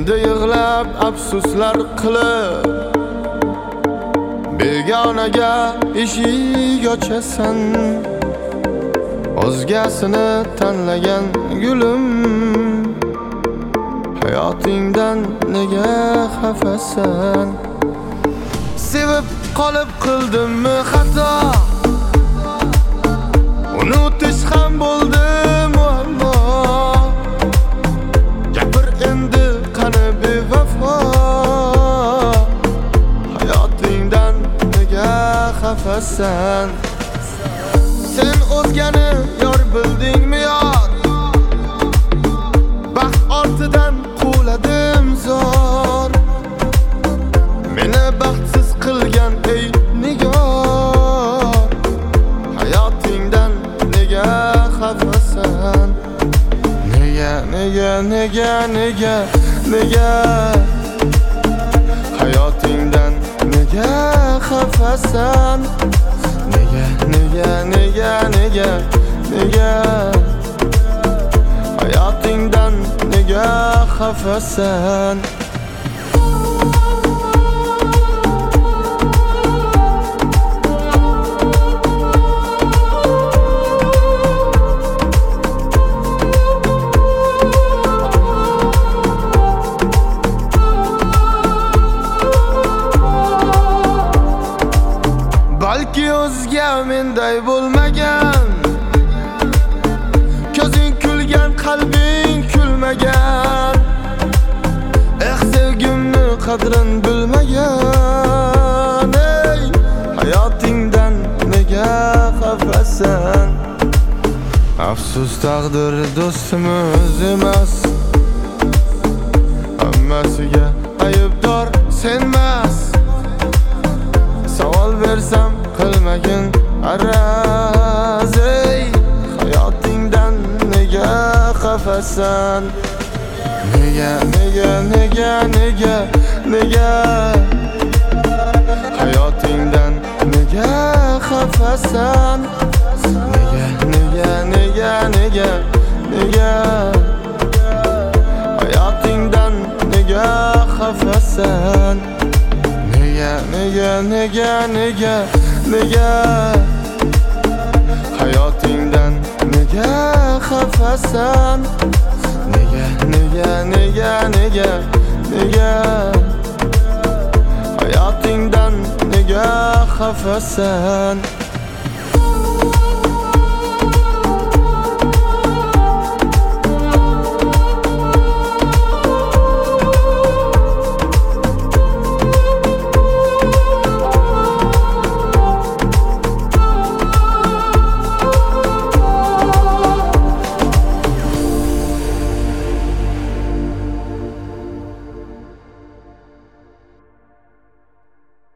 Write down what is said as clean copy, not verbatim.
Endi yig'lab afsuslar qilib begonaga eshik ochasan. O'zgasini tanlagan gulim, hayotingdan nega xafasan? Sevib qolib qildimmi xato? Unutish ham bo'ldi muammo. Gapir endi qani bevafo, hayotingdan nega xafasan? Sen o'zgani yor bildingmi yor? Baxt ortidan quvladim zor. Meni baxtsiz qilgan ey nigor, hayotingdan nega xafasan? Nega hayotingdan nega xafasan? Nega hayotingdan nega xafasan? Balki o'zga menday bo'lmagan, ko'zing kulgan, qalbing kulmagan. Sevgimni qadrin bilmagan. Ey, hayotingdan nega xafasan? Afsus, taqdir do'stimiz emas, hammasiga aybdor senmas. Savol bersam qilmagin araz, ey, hayotingdan nega xafasan? Nega hayotingdan nega xafasan? Nega hayotingdan nega xafasan? Nega hayotingdan nega xafasan? Nega hayotingdan nega xafasan?